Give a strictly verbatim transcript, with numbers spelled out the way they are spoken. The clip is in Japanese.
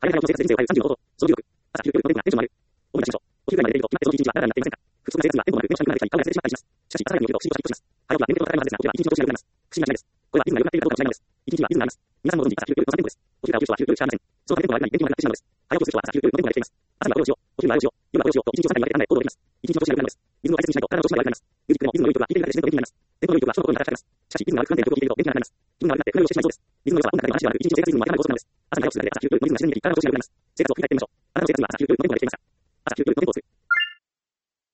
早い早いの生活で人生を変えるさんじゅうの方法、そのじゅうろく、朝きゅう、夜の電話、テンションが上がる。主に最初、お昼ぐらいまで寝ていると、決まってその一日があなたになっていませんか。普通の生活にはテンポがなく、目の下にくなってきたり、顔が痩せてしまったりします。しかし、朝早くに起きると、仕事がヒットします。早起きは眠気と戦うはずですが、起きは一日の調子が良くなります。不思議な違いです。これはリズムが良くなっているかどうかの違いなのです。一日にはリズムがあります。皆さんもご存知、朝きゅう、夜のさんテンポです。お昼から起きる人はきゅう、夜しかありません。そのテンポの間に電気がなくなってしまうのです。早起きをする人は朝きゅう、夜のテンポができています。朝にはこれをしよう、お昼はあれをしよう、夜はこれをしようと一日をさんかいに分けて考え行動できます。一日の調子が良くなるのです。リズムを大切にしないと体の調子が悪くなります。ミュージックでもリズムの良い曲は聴いているだけで自然と元気になります。テンポの良い曲は人の心に働きます。しかし、リズムが悪くなっている曲を聴いていると元気がなくなります。気分が悪くなってうなりをしてしまいそうです。リズムの良さは音楽だけの話ではなく、一日の生活リズムも頭が高速なのです。朝に早起きするだけで朝きゅう、夜のリズムが自然に身体の調子が良くなります。生活を振り返ってみましょう。あなたの生活には朝きゅう、夜のテンポができていますか。